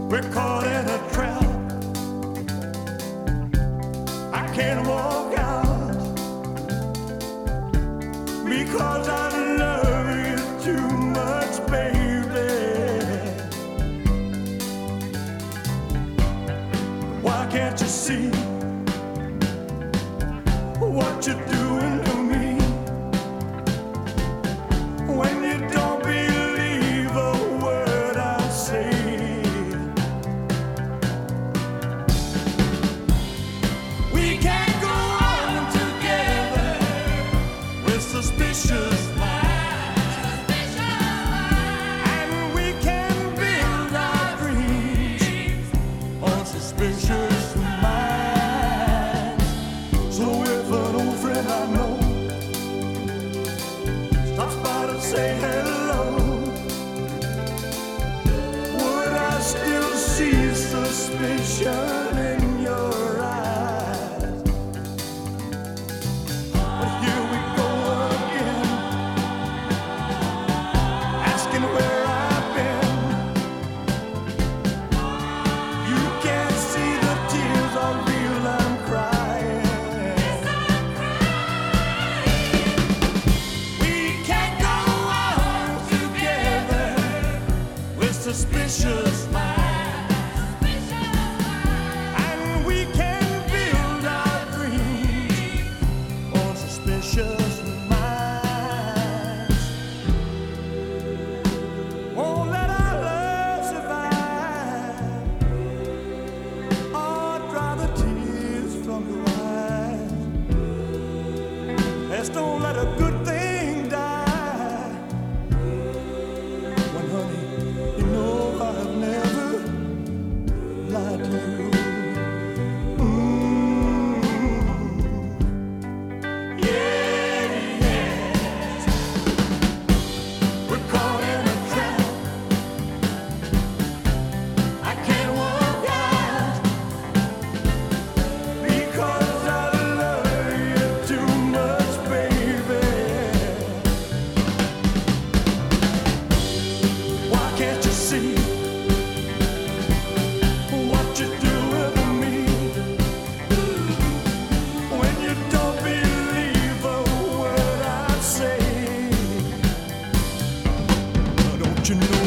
We're caught in a trap. I can't walk out because I love you too much, baby. Why can't you see what you're doing to me? When you don't believe a word I say, we can't go on together with suspicious minds, and we can build our dreams on suspicious minds. So if an old friend I know stops by to say hello, would I still see suspicion in your eyes? But here we go again, asking where I've been. You can't see the tears are real, I'm crying. We can't go on together with suspicious minds, and we can build our dreams on suspicious minds. Won't let our love survive or dry the tears from your eyes. Let's don't let a good thing die. When, honey, you know I've never lied to you. Yeah, yes. We're caught in a trap. I can't walk out because I love you too much, baby. Why can't you see what you're doing to me? When you don't believe a word I say, don't you know